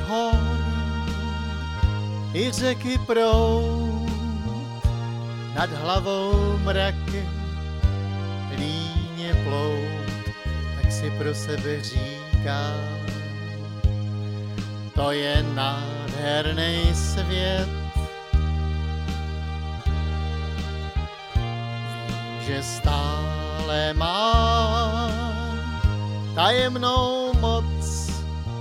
hor i řeky proud, nad hlavou mraky líně plout, tak si pro sebe říkám, to je nádherný svět. Vím, že stále mám tajemnou moc,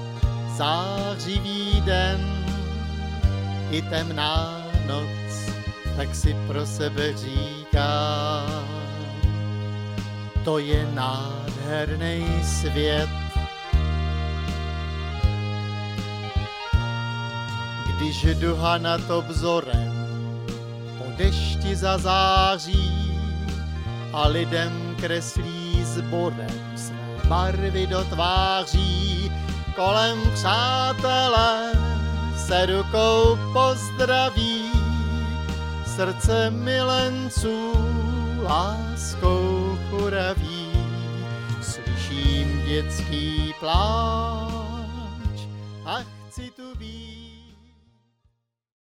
zářivý den i temná noc, tak si pro sebe říkám, to je nádherný svět. Když duha nad obzorem po dešti zazáří a lidem kreslí sborem své barvy do tváří, kolem přátelé se rukou pozdraví, srdce milenců láskou churaví. Slyším dětský pláč a chci tu být.